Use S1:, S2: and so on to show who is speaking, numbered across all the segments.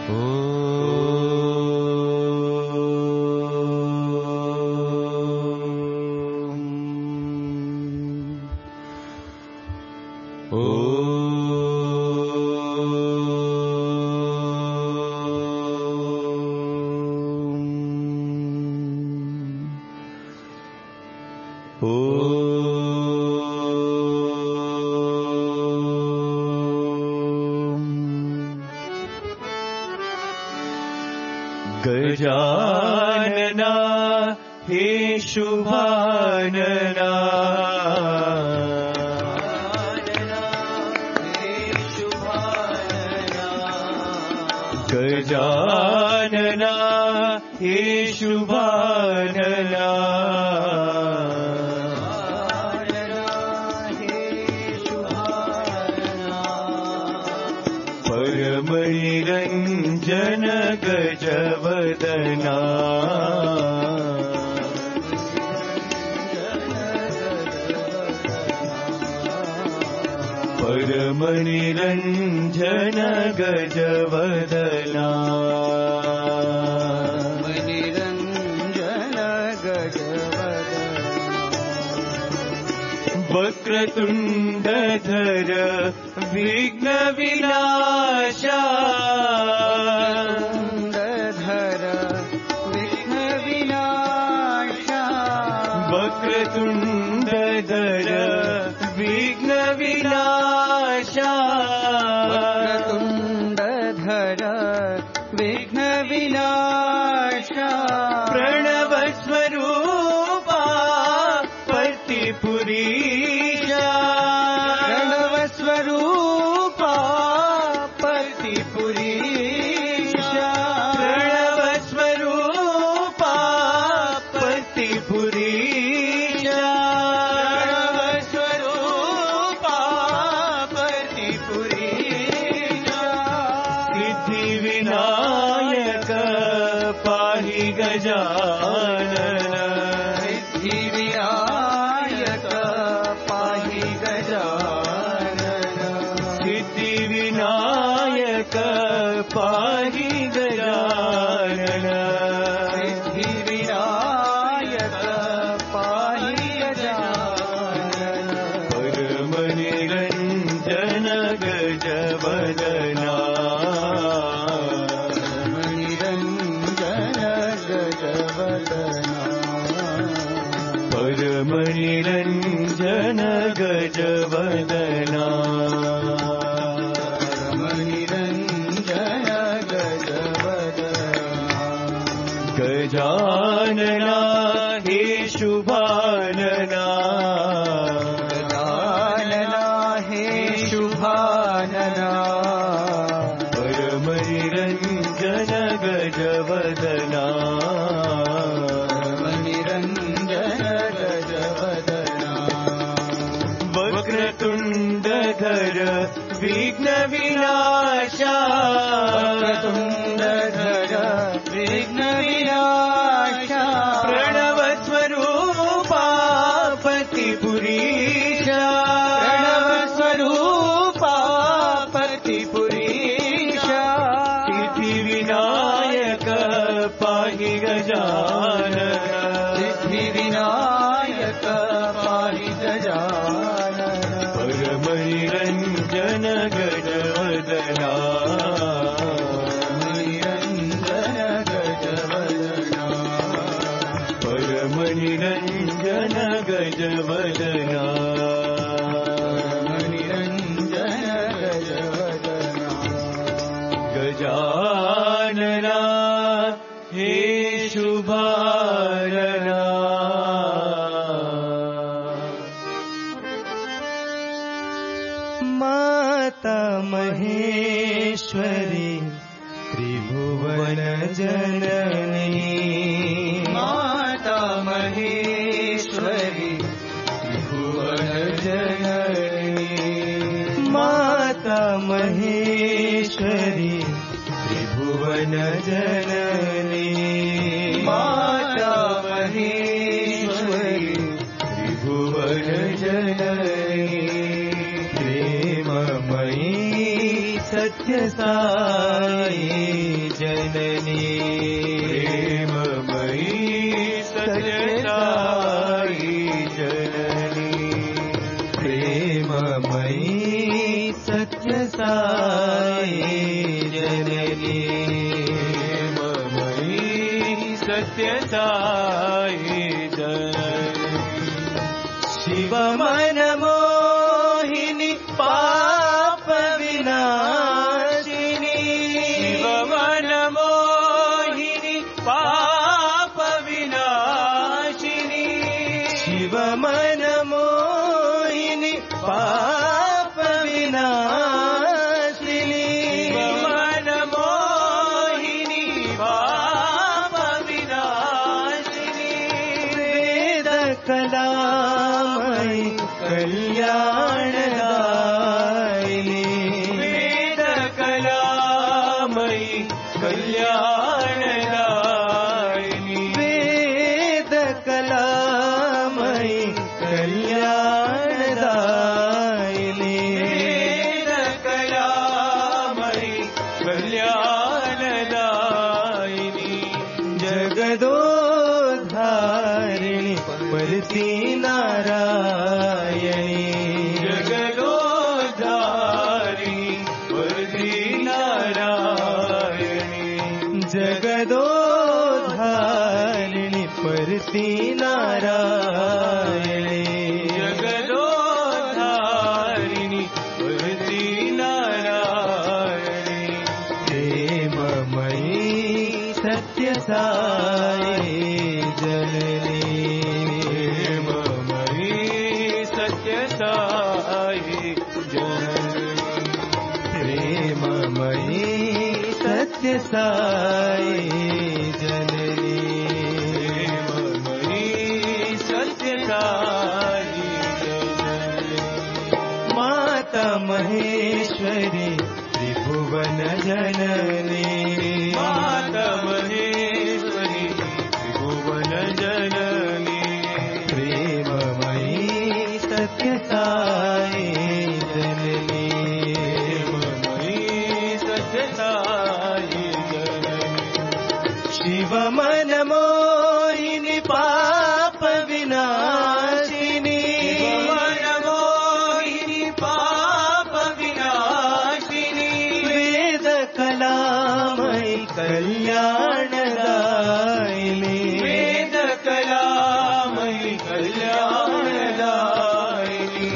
S1: गजानना हे शुभानना गजानना हे शुभानना परमनिरञ्जन गजवदना परमनिरञ्जन गजवदना वक्रतुण्डधर विघ्न विनाशा वक्रतुण्डधर विघ्न विनाशा
S2: वक्रतुण्डधर विघ्न विनाशा
S1: प्रणव स्वरूपा पतिपुरीशा
S2: प्रणव स्वरूपा पतिपुरीशा
S1: प्रणव स्वरूपा पतिपुरीशा
S2: प्रणव स्वरूपा पतिपुरीशा
S1: सिद्धि विनायक पाहि गजानन
S2: सिद्धि विनायक पाहि गजानन
S1: सिद्धि विनायक पाहि गजानन
S2: सिद्धि विनायक पाहि गजानन
S1: परमनिरञ्जन गजवदना परमनिरञ्जन गजवदना
S2: परमनिरञ्जन गजवदना
S1: गजानना हे शुभानना
S2: गजानना हे शुभानना
S1: परमनिरञ्जन गजवदना वक्रतुण्डधर विघ्न विनाशा
S2: वक्रतुण्डधर विघ्न विनाशा
S1: प्रणव स्वरूपा पतिपुरीशा
S2: प्रणव स्वरूपा पतिपुरीशा
S1: सिद्धि विनायक पाहि गजानन
S2: सिद्धि विनायक पाहि गजानन
S1: परमनिरञ्जन गजवदना
S2: निरञ्जन गजवदना
S1: परमनिरञ्जन गजवदना
S2: निरञ्जन गजवदना
S1: गजानना हे शुभानना
S2: माता महेश्वरी त्रिभुवन जननी माता महेश्वरी त्रिभुवन जननी माता महेश्वरी त्रिभुवन जननी माता महेश्वरी त्रिभुवन जननी प्रेममयी सत्य साई जननी
S1: प्रेममयी सत्य साई जननी
S2: प्रेममयी सत्य साई जननी
S1: प्रेममयी सत्य साई जननी
S2: शिव मन मोहिनी पाप विनाशिनी
S1: शिव मन मोहिनी पाप विनाशिनी
S2: शिव मन मोहिनी पाप विनाशिनी
S1: मन मोहिनी पाप विनाशिनी
S2: वेद कलामयी कल्याणदायिनी
S1: वेद कलामयी कल्याणदायिनी
S2: वेद कलामयी कल्याणदायिनी
S1: वेद कलामयी कल्याणदायिनी
S2: जगदोद्धारिणी परती नारायणी
S1: जगदोद्धारिणी परती नारायणी
S2: जगदोद्धारिणी परती नारायणी
S1: जगदोद्धारिणी परती नारायणी
S2: प्रेममयी सत्य साई जननी
S1: प्रेममयी सत्य साई जननी
S2: प्रेममयी सत्य साई जननी
S1: प्रेममयी सत्य साई जननी
S2: माता महेश्वरी त्रिभुवन जननी
S1: माता महेश्वरी त्रिभुवन जननी
S2: प्रेममयी सत्य साई जननी
S1: प्रेममयी सत्य साई जननी
S2: शिव मन मोहिनी पाप विनाशिनी
S1: मन मोहिनी पाप विनाशिनी
S2: वेद कलामयी कल्याणदायिनी
S1: वेद कलामयी कल्याणदायिनी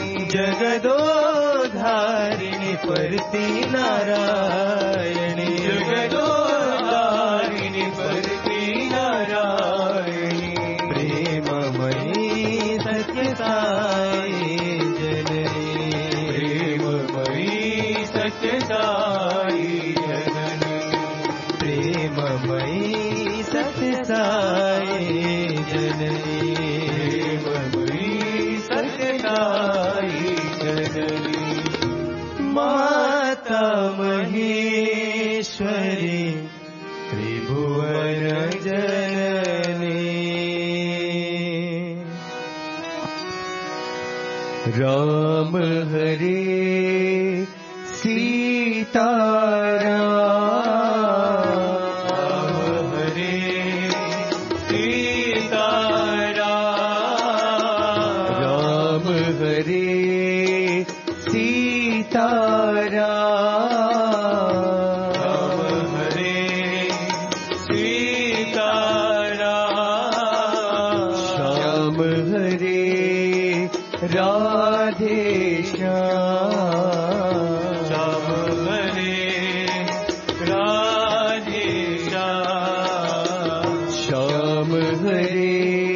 S2: जगदोद्धारिणी परती नारायणी
S1: जगदोद्धारिणी परती नारायणी
S2: प्रेममयी सत्य साई जननी
S1: प्रेममयी सत्य साई जननी
S2: प्रेममयी सत्य साई जननी
S1: प्रेममयी सत्य साई जननी
S2: माता महेश्वरी त्रिभुवन जननी राम हरे सीताराम
S1: हरे सीताराम
S2: राम हरे सीताराम
S1: राम हरे सीताराम
S2: श्याम हरे राधे श्याम
S1: श्याम हरे राधे श्याम
S2: श्याम हरे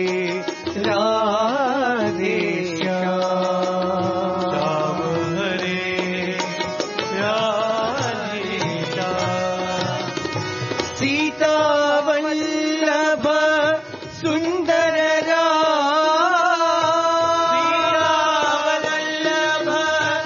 S2: राधे श्याम
S1: श्याम हरे राधे श्याम
S2: सीता वल्लभ सुंदर राम
S1: सीतावल्लभ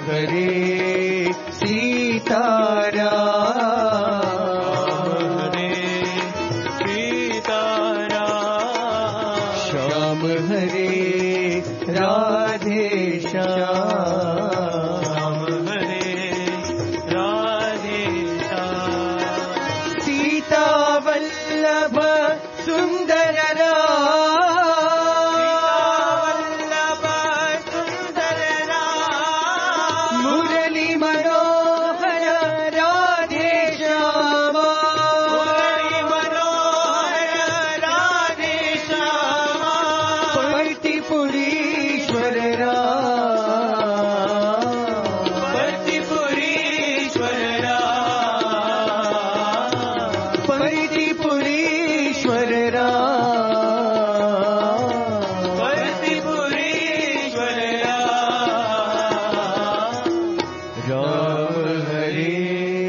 S2: हरे सीताराम
S1: हरे सीताराम
S2: श्याम हरे राधे श्याम
S1: हरे राधे श्याम
S2: सीता वल्लभ सुंदर मुरली मनोहर राधे श्याम
S1: मुरली मनोहर राधे श्याम
S2: पर्तिपुरीश्वर
S1: पर्तिपुरीश्वर
S2: पर्तिपुरीश्वर
S1: पर्तिपुरीश्वर
S2: राम हरे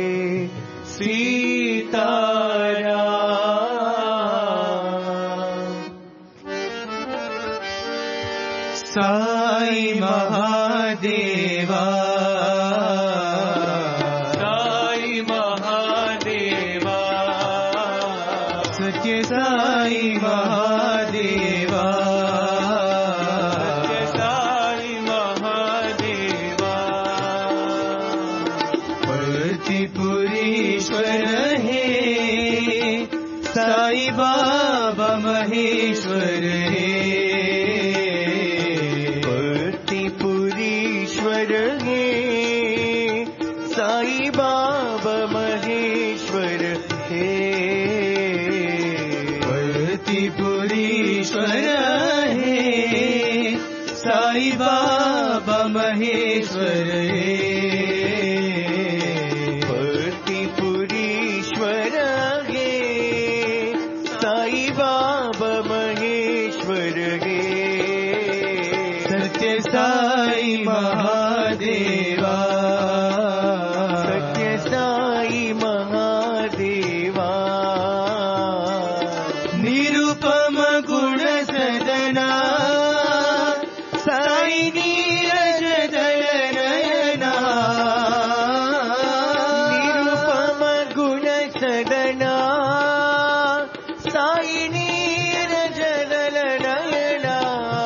S2: सीताराम साई महादेवा
S1: साई महादेवा
S2: सत्य साई महादेवा
S1: साई महादेवा
S2: पर्तिपुरीश्वर हे साई बाबा महेश्वर हे पर्तिपुरीश्वर हे साई बाबा महेश्वर हे पर्तिपुरीश्वर हे साई बाबा महेश्वर हे पर्तिपुरीश्वर हे साई बाबा महेश्वर हे सत्य साई महादेवा सत्य साई महादेवा निरुपम गुण सदना साई नीरज दल नयना निरुपम गुण सदना साई नीरज दल नयना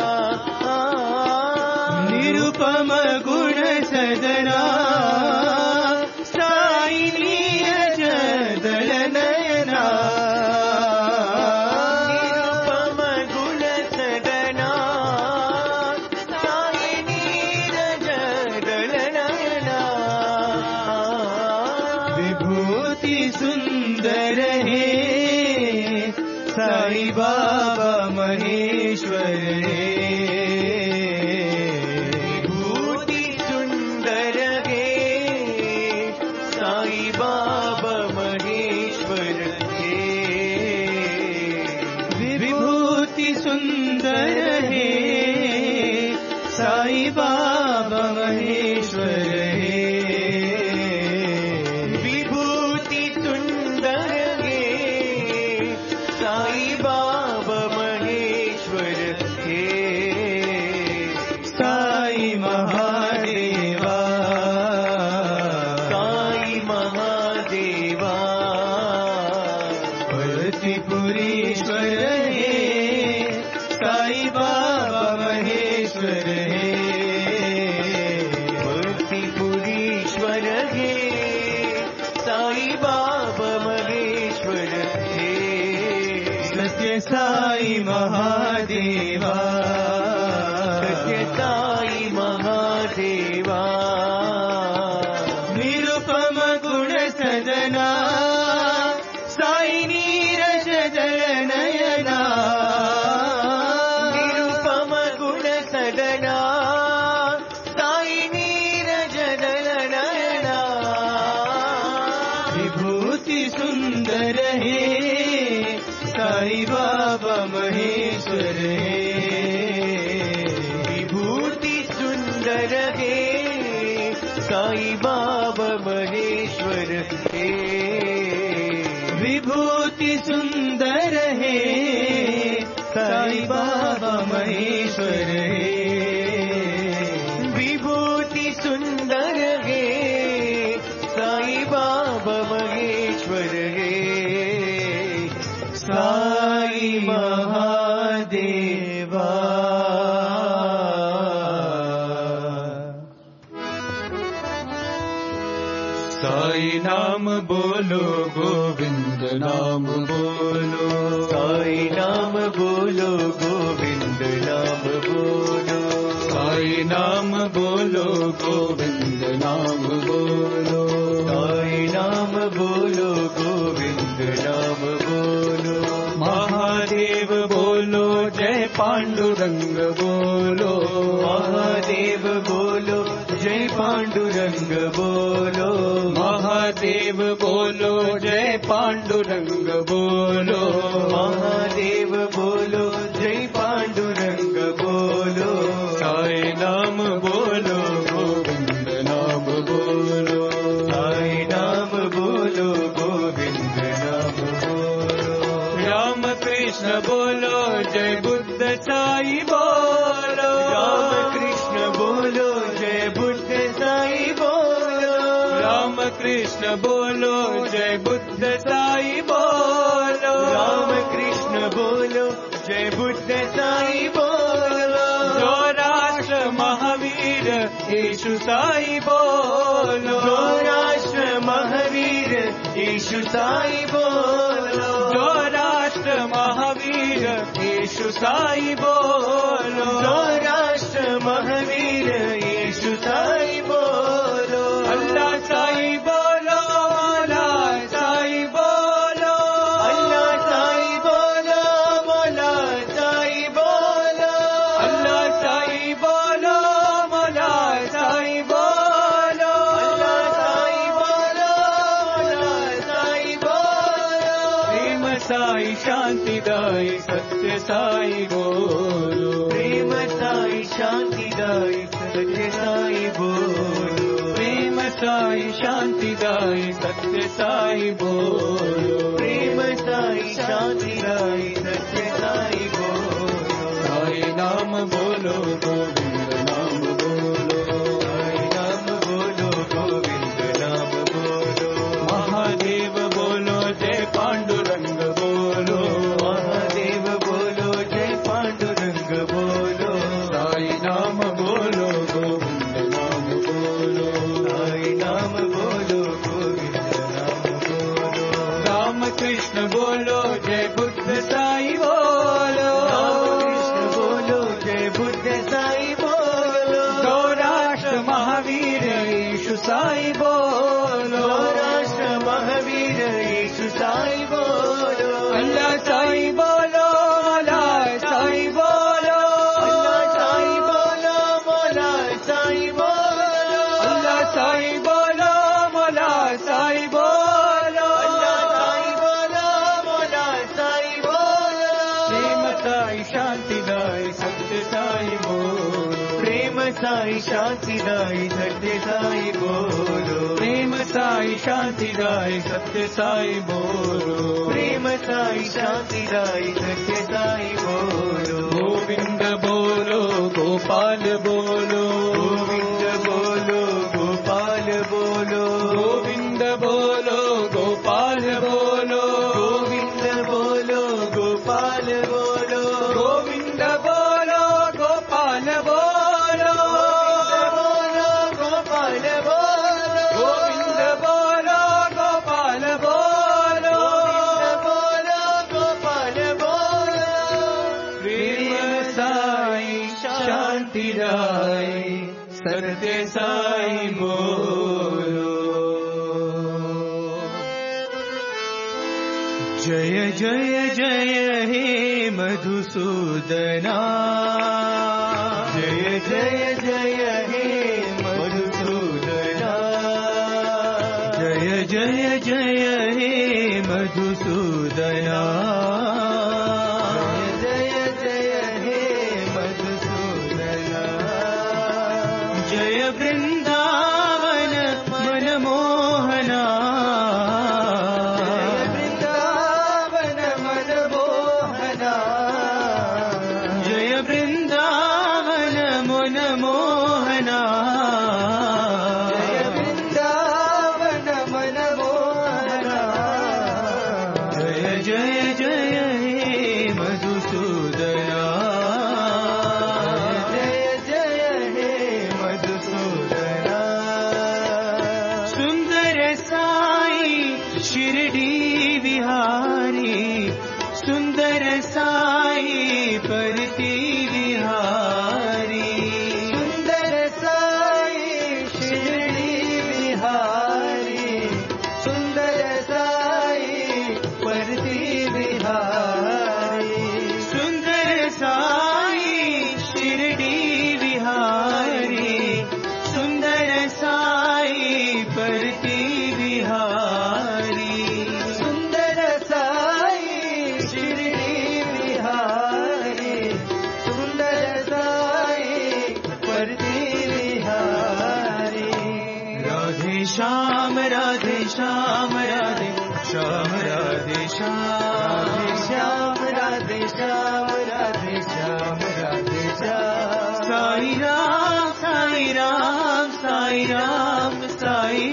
S2: निरुपम गुण सदना साई नीरज दल नयना निरुपम गुण सदना साई नीरज दल नयना विभूति सुंदर हे साई बाबा महेश्वर हे विभूति सुंदर हे साई बाबा महेश्वर हे विभूति सुंदर हे साई बाबा महेश्वर हे विभूति सुंदर हे साई बाबा महेश्वर हे साई महादेवा साई महादेवा पर्तिपुरीश्वर हे साई बाबा महेश्वर हे पर्तिपुरीश्वर हे साई बाबा महेश्वर हे सत्य साई महादेवा सत्य साई महादेवा निरुपम गुण सदना साई नीरज दल नयना निरुपम गुण सदना साई नीरज दल नयना विभूति सुंदर हे साई बाबा महेश्वर हे विभूति सुंदर हे साई बाबा महेश्वर हे विभूति सुंदर हे साई बाबा महेश्वर हे विभूति सुंदर साई नाम बोलो गोविंद नाम बोलो
S1: साई नाम बोलो गोविंद नाम बोलो
S2: साई नाम बोलो गोविंद नाम बोलो
S1: साई नाम बोलो गोविंद नाम बोलो
S2: महादेव बोलो जय पांडुरंग बोलो
S1: महादेव बोलो जय पांडुरंग बोलो
S2: महादेव बोलो जय पांडुरंग बोलो
S1: महादेव बोलो जय पांडुरंग बोलो
S2: साई नाम बोलो गोविंद नाम बोलो
S1: साई नाम बोलो गोविंद नाम बोलो
S2: राम कृष्ण बोलो जय बुद्ध साई बोलो
S1: राम कृष्ण बोलो जय बुद्ध साई बोलो
S2: राम कृष्ण बोलो जय बुद्ध साई बोलो
S1: राम कृष्ण बोलो जय बुद्ध साई बोलो
S2: जो राष्ट्र महावीर यीशु साई बोलो
S1: जो राष्ट्र महावीर यीशु साई बोलो
S2: जो राष्ट्र महावीर यीशु साई बोलो
S1: जो राष्ट्र महावीर यीशु साई बोलो
S2: अल्लाह साई बोलो अल्लाह साई बोलो
S1: अल्लाह साई बोलो मौला साई बोलो
S2: अल्लाह साई बोलो मौला साई बोलो
S1: अल्लाह साई बोलो मौला साई बोलो
S2: प्रेम साई शांतिदाई सत्य साई बोलो
S1: प्रेम साई शांतिदाई सत्य साई बोलो
S2: प्रेम साई शांतिदाई सत्य साई बोलो
S1: प्रेम साई शांतिदाई सत्य साई बोलो
S2: साई नाम बोलो गोविंद नाम बोलो
S1: साई नाम बोलो गोविंद नाम बोलो
S2: महादेव बोलो जय पांडुरंग बोलो
S1: महादेव बोलो जय पांडुरंग बोलो
S2: साई नाम बोलो गोविंद नाम बोलो
S1: साई नाम बोलो गोविंद नाम बोलो
S2: राम कृष्ण बोलो जय बुद्ध साई बोलो
S1: राम कृष्ण बोलो जय बुद्ध साई बोलो
S2: गौ राष्ट्र महावीर यीशु साई बोलो
S1: राष्ट्र महावीर यीशु साई बोलो
S2: अल्लाह साई बोलो अल्लाह साई बोलो
S1: अल्लाह साई बोलो मौला साई बोलो
S2: अल्लाह साई बोलो मौला साई बोलो
S1: अल्लाह साई बोलो मौला साई बोलो
S2: प्रेम साई शांतिदाई सत्य साई बोलो
S1: प्रेम साई शांतिदाई सत्य साई बोलो
S2: प्रेम साई शांतिदाई सत्य साई बोलो
S1: प्रेम साई शांतिदाई सत्य साई बोलो
S2: गोविंद बोलो गोपाल बोलो
S1: गोविंद बोलो गोपाल बोलो
S2: गोविंद बोलो गोपाल बोलो
S1: गोविंद बोलो गोपाल बोलो
S2: गोविंद बोलो गोपाल बोलो
S1: गोपाल बोलो
S2: गोविंद बोलो गोपाल बोलो
S1: बोलो गोपाल बोलो
S2: प्रेम साई शांतिदाई सत्य साई बोलो
S1: जय जय जय हे मधुसूदना जय जय जय हे मधुसूदना जय जय जय हे मधुसूदना जय जय हे मधुसूदना जय वृंदावन मनमोहना जय वृंदावन मनमोहना जय वृंदावन मनमोहना जय जय जय हे मधुसूदना जय जय हे मधुसूदना सुंदर सा
S2: श्याम राधे श्याम राधे श्याम
S1: राधे श्याम राधे श्याम राधे श्याम
S2: साई राम साई राम साई राम साई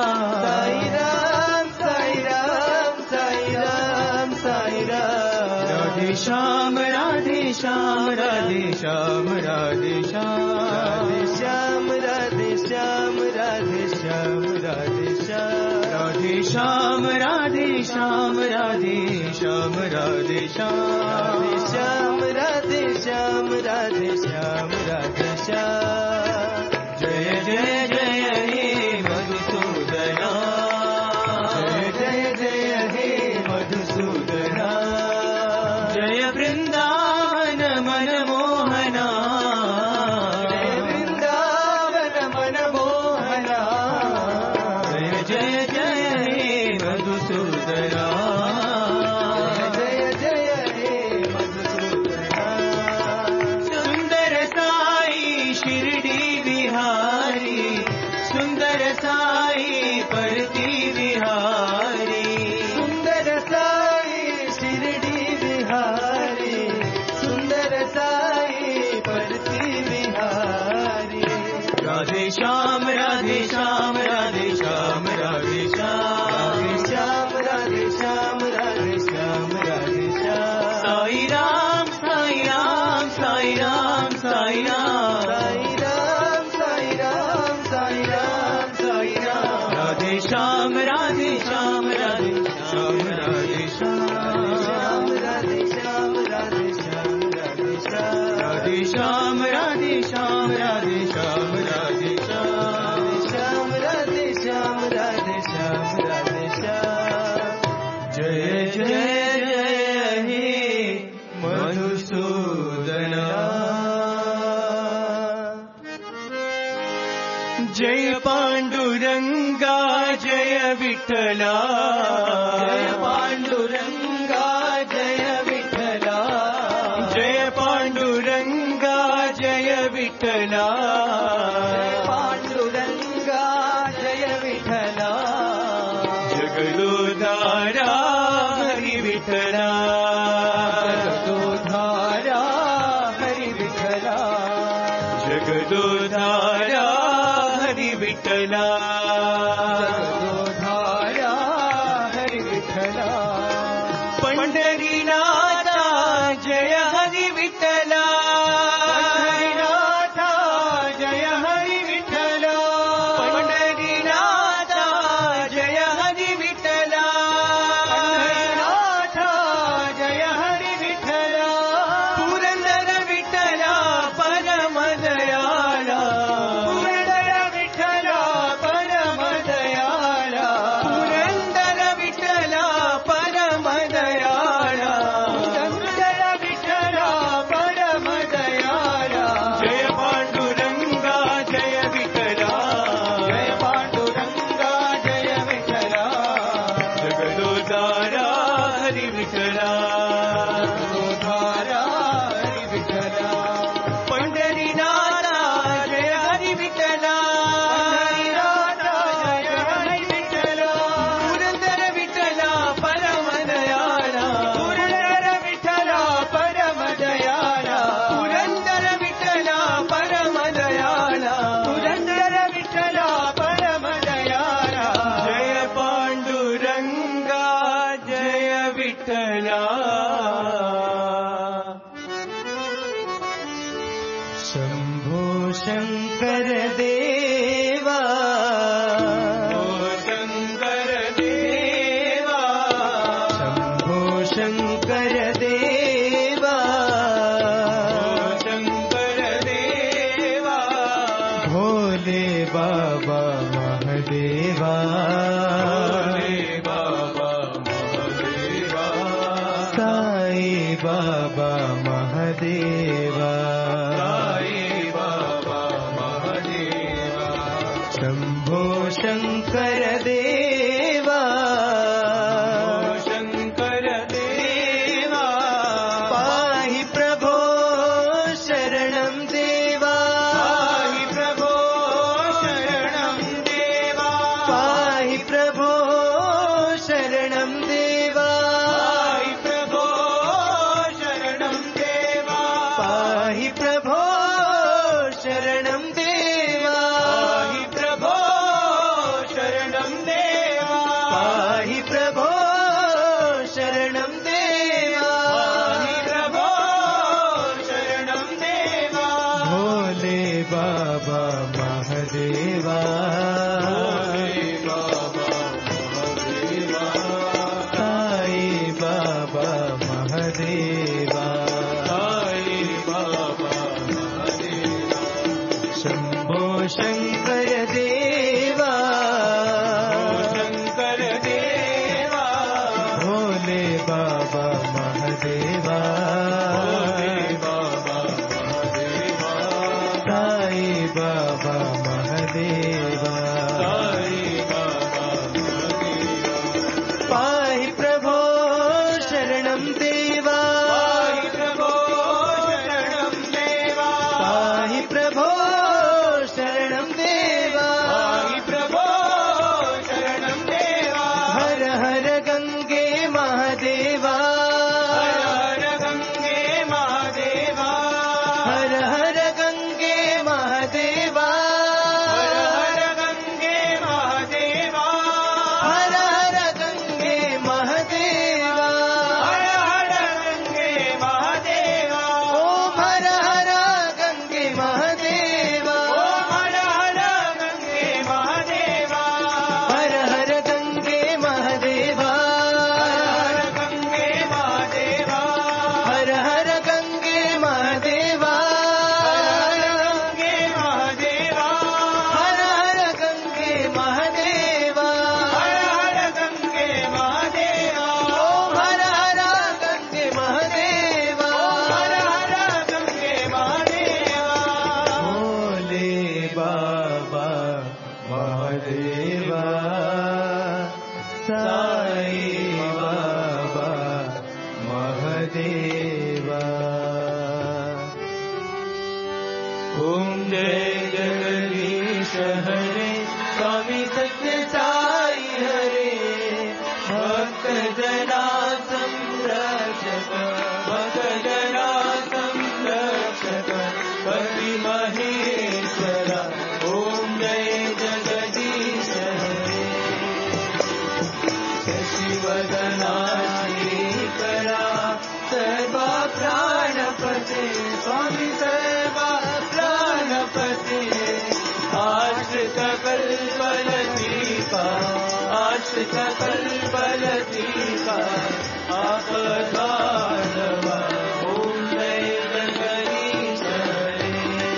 S2: राम
S1: साई राम साई राम साई राम साई राम
S2: राधे श्याम राधे श्याम राधे श्याम राधे श्याम
S1: राधे श्याम राधे श्याम राधे श्याम राधे श्याम
S2: राधे श्याम राधे श्याम राधे श्याम राधे श्याम
S1: राधे श्याम राधे श्याम राधे श्याम
S2: जय जय जय हे मधुसूदना
S1: जय जय हे मधुसूदना
S2: जय वृंदावन मनमोहना
S1: जय वृंदावन मनमोहना
S2: जय जय जय हे मधुसूदना
S1: जय जय हे मधुसूदना
S2: सुंदर साई शिरडी बिहारी सुंदर साई परती बिहारी
S1: सुंदर साई शिरडी बिहारी सुंदर साई परती बिहारी
S2: राधे श्याम राधे श्याम राधे श्याम राधे श्याम
S1: राधे श्याम राधे श्याम राधे श्याम राधे श्याम
S2: साई राम साई राम साई राम साई राम
S1: साई राम साई राम साई राम
S2: राधे श्याम राधे श्याम राधे श्याम राधे श्याम
S1: राधे श्याम राधे श्याम राधे श्याम
S2: राधे श्याम राधे श्याम राधे श्याम राधे श्याम
S1: श्याम राधे श्याम राधे श्याम राधे श्याम
S2: जय जय जय हे मधुसूदना जय पांडुरंगा जय विठ्ठला
S1: जय पांडुरंगा जय विठ्ठला
S2: जय पांडुरंगा जय विठ्ठला
S1: जय पांडुरंगा जय विठ्ठला
S2: जगदोधारा हरी विठ्ठला
S1: जगदोधारा हरी विठ्ठला
S2: जगदोधारा हरी विठ्ठला
S1: जगदोधारा हरी विठ्ठला
S2: पंढरीनाथा जय हरी विठ्ठला
S1: पंढरीनाथा जय हरी विठ्ठला
S2: पंढरीनाथा जय हरी विठ्ठला
S1: पंढरीनाथा जय हरी विठ्ठला
S2: पुरंदर विठ्ठला परम दयाला
S1: पुरंदर विठ्ठला परम दयाला
S2: पुरंदर विठ्ठला परम दयाला
S1: पुरंदर विठ्ठला परम दयाला
S2: जय पांडुरंगा जय विठ्ठला
S1: जय पांडुरंगा जय विठ्ठला
S2: जगदोधारा हरी विठ्ठला
S1: जगदोधारा हरी विठ्ठला
S2: पंढरीनाथा जय हरी विठ्ठला
S1: पंढरीनाथा जय हरी विठ्ठला
S2: पुरंदर विठ्ठला परम दयाला
S1: पुरंदर विठ्ठला परम दयाला
S2: पुरंदर विठ्ठला परम दयाला
S1: पुरंदर विठ्ठला परम दयाला
S2: जय पांडुरंगा जय विठ्ठला
S1: शंभो शंकर देवा
S2: शंकर देवा
S1: शंभो शंकर देवा
S2: शंकर देवा
S1: भोले बाबा महादेवा
S2: भोले बाबा महादेवा
S1: साई बाबा महादेवा
S2: साई बाबा महादेवा
S1: शंभो शंकर देवा
S2: शंकर देवा
S1: पाहि प्रभो शरणं देवा
S2: पाहि प्रभो शरणं देवा
S1: पाहि प्रभो बाबा महादेवा
S2: भोले बाबा महादेवा
S1: साई बाबा महादेवा
S2: साई बाबा महादेवा
S1: शंभो शंकर देवा
S2: शंकर देवा
S1: भोले बाबा महादेवा
S2: भोले बाबा महादेवा
S1: साई बाबा महादेवा
S2: साई बाबा महादेवा
S1: पाहि प्रभो शरणं देवा
S2: पाहि प्रभो शरणं देवा
S1: पाहि प्रभो शरणं देवा
S2: पाहि प्रभो शरणं देवा
S1: हर हर गंगे महादेवा
S2: हर हर गंगे महादेवा
S1: हर हर गंगे महादेवा
S2: हर हर गंगे महादेवा
S1: हर हर गंगे महादेवा
S2: हर हर गंगे महादेवा
S1: ओम हर हर गंगे महादेवा
S2: ओम हर हर गंगे महादेवा
S1: हर हर गंगे महादेवा
S2: हर गंगे महादेवा
S1: हर हर गंगे महादेवा
S2: हर गंगे महादेवा
S1: हर हर गंगे महादेवा
S2: हर हर गंगे महादेवा
S1: ओम हर हर गंगे महादेवा
S2: हर हर गंगे महादेवा
S1: भोले बाबा महादेवा साई बाबा महादेवा ओम जय जगदीश हरे स्वामी सत्य साई हरे भक्त जना संरक्षक भक्त जना संरक्षक पति महेश्वरा ओम जय जगदीश हरे शशिवदना श्रीकरा सर्वा प्राणपते स्वामी सर्वा प्राणपते आश्रित कल्पलतीका आश्रित कल्पलतीका आपदानवा ओम जय जगदीश हरे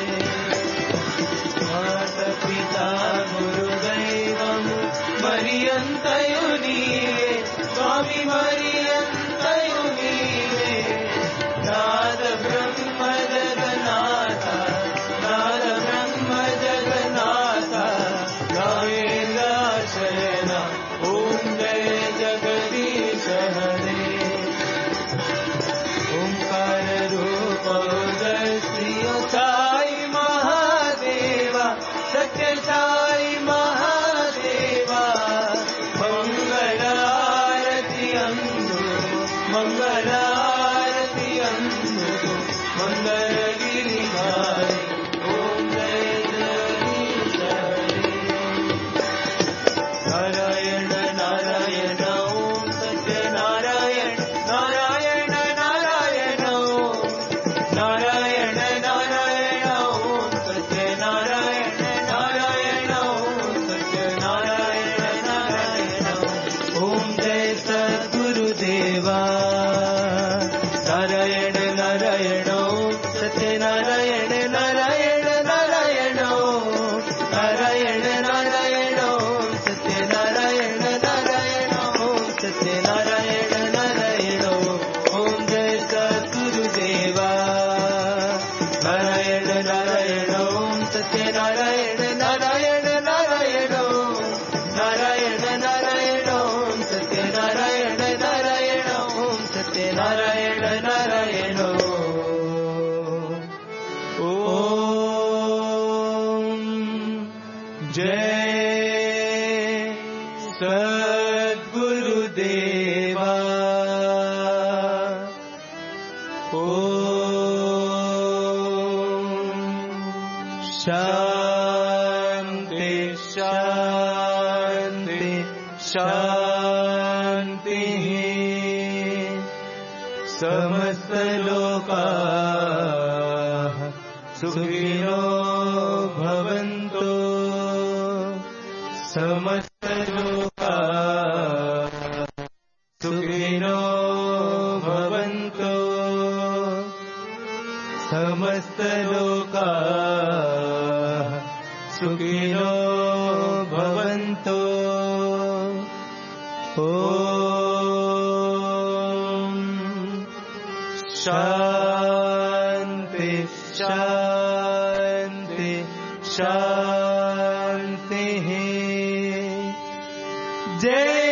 S1: माता पिता गुरुदैवं मरियन्तयुनीवे स्वामी मरियन्तयुनीवे नाद ब्रह्म जगन्नाथ नाद ब्रह्म जगन्नाथ नावेन्द्र शरण ओम जय जगदीश हरे ओंकार रूप श्री साई महादेवा सत्य साई महादेवा मंगल आरती अंदु मंगल आरती अंदु मंगल गिरिधारी ओम जय जगदीश हरे नारायण नारायण ओम सत्य नारायण नारायण नारायण ओम नारायण नारायण ओम सत्य नारायण नारायण ओम सत्य नारायण नारायण ओम जय सद्गुरुदेवा नारायण नारायण ओम सत्य नारायण नारायण नारायण ओम नारायण नारायण ओम सत्य नारायण नारायण ओम सत्य नारायण नारायण ओम जय सद्गुरुदेवा नारायण नारायण ओम सत्य नारायण नारायण नारायण ओम नारायण नारायण ओम सत्य नारायण नारायण ओम सत्य नारायण नारायण ओम जय सद्गुरुदेवा ओम शांति शांति शांति समस्त लोकाः सुखिनो भवन्तु समस्तलोकाः सुखिनो भवन्तु समस्तलोकाः सुखिनो भवन्तु ॐ शान्ति शान्ति शान्तिः जय